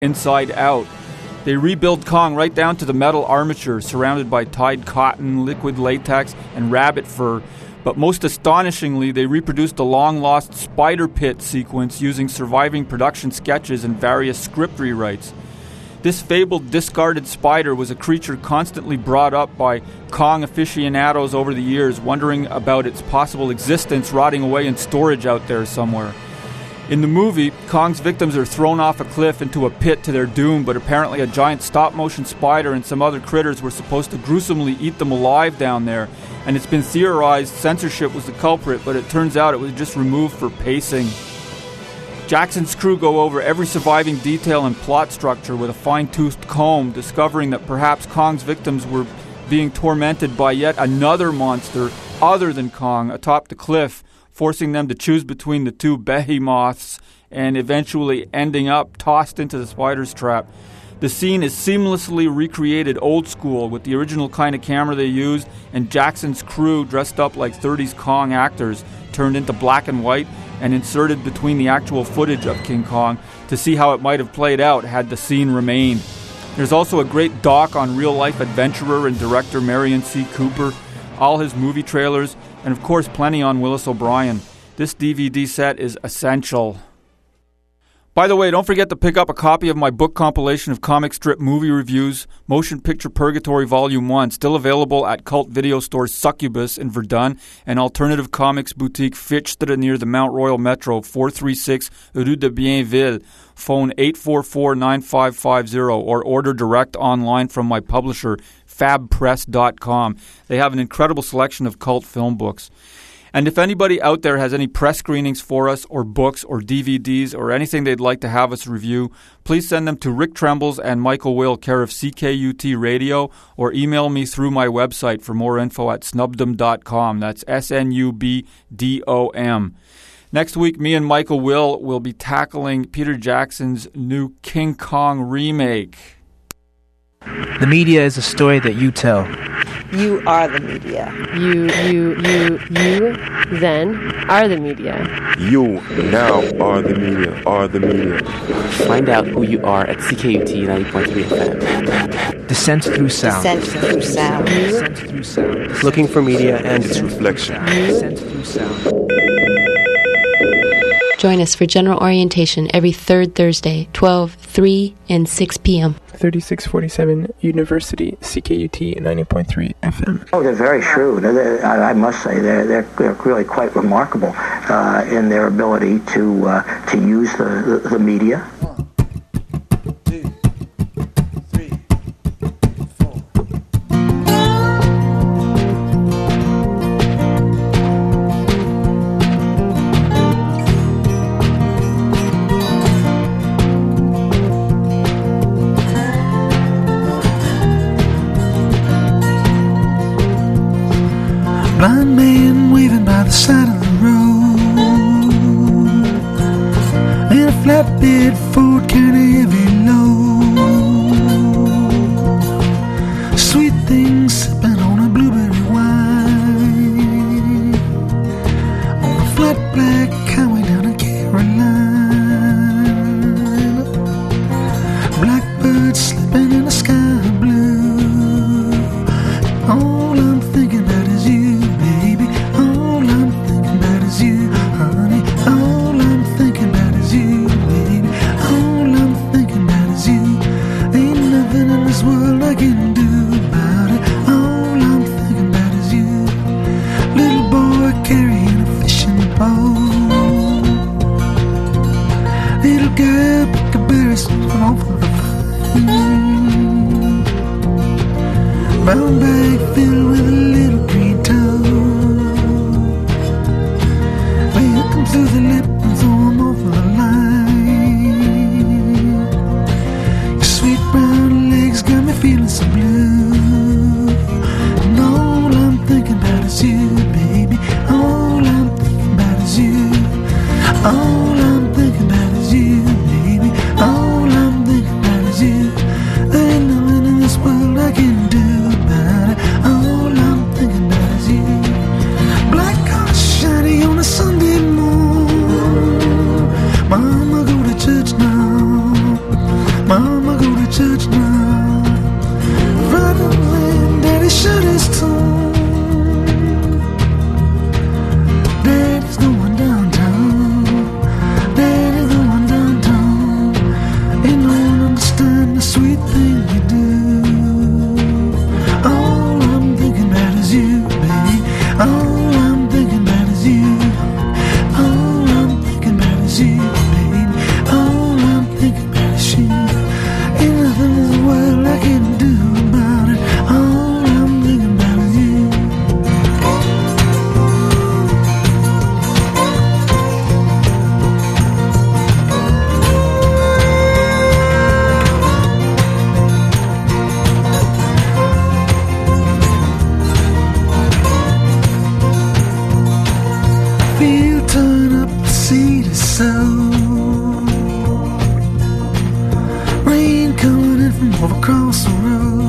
inside out. They rebuild Kong right down to the metal armature, surrounded by dyed cotton, liquid latex, and rabbit fur. But most astonishingly, they reproduced the long-lost spider pit sequence using surviving production sketches and various script rewrites. This fabled discarded spider was a creature constantly brought up by Kong aficionados over the years, wondering about its possible existence rotting away in storage out there somewhere. In the movie, Kong's victims are thrown off a cliff into a pit to their doom, but apparently a giant stop-motion spider and some other critters were supposed to gruesomely eat them alive down there, and it's been theorized censorship was the culprit, but it turns out it was just removed for pacing. Jackson's crew go over every surviving detail and plot structure with a fine-toothed comb, discovering that perhaps Kong's victims were being tormented by yet another monster other than Kong atop the cliff, forcing them to choose between the two behemoths and eventually ending up tossed into the spider's trap. The scene is seamlessly recreated old school with the original kind of camera they used, and Jackson's crew dressed up like 30s Kong actors turned into black and white and inserted between the actual footage of King Kong to see how it might have played out had the scene remained. There's also a great doc on real-life adventurer and director Marion C. Cooper, all his movie trailers, and of course plenty on Willis O'Brien. This DVD set is essential. By the way, don't forget to pick up a copy of my book compilation of comic strip movie reviews, Motion Picture Purgatory Volume 1, still available at cult video store Succubus in Verdun and Alternative Comics Boutique Fichtre near the Mount Royal Metro, 436 Rue de Bienville. Phone 844-9550 or order direct online from my publisher, fabpress.com. They have an incredible selection of cult film books. And if anybody out there has any press screenings for us or books or DVDs or anything they'd like to have us review, please send them to Rick Trembles and Michael Will, care of CKUT Radio, or email me through my website for more info at snubdom.com. That's SNUBDOM. Next week, me and Michael will be tackling Peter Jackson's new King Kong remake. The media is a story that you tell. You are the media. You then are the media. You now are the media, Find out who you are at CKUT 90.3 FM. Descent through sound. Descent through sound. Looking for media and its reflection. Descent through sound. Join us for general orientation every third Thursday, 12, 3, and 6 p.m. 3647 University, CKUT 90.3 FM. Oh, they're very shrewd. I must say they're really quite remarkable in their ability to use the media. 1, 2, 3, 4. Blind man waving by the side of the road in a flatbed Ford carrying a heavy load. Sweet things sipping on a blueberry wine on a flat black highway down in Carolina. Blackbirds slipping in the sky blue. All I'm thinking about is you. Brown bag filled with a little green toad. Welcome to the lip and throw 'em over the line. Your sweet brown legs got me feeling so blue. And all I'm thinking about is you, baby. All I'm thinking about is you. All I'm thinking about is you, baby. All I'm thinking about is you. There ain't nothing in this world I can do. All I'm thinking church now. Running when Daddy shut his tongue. Daddy's going downtown. Daddy's going downtown. And I don't understand the sweet thing you do. All I'm thinking about is you, baby. All I'm thinking about is you. All I'm thinking about is you, baby. All I'm thinking about is you. Ain't nothing in the world I can do about it. All I'm thinking about is you. Feel turn up the seat is so. Rain coming in from over across the road.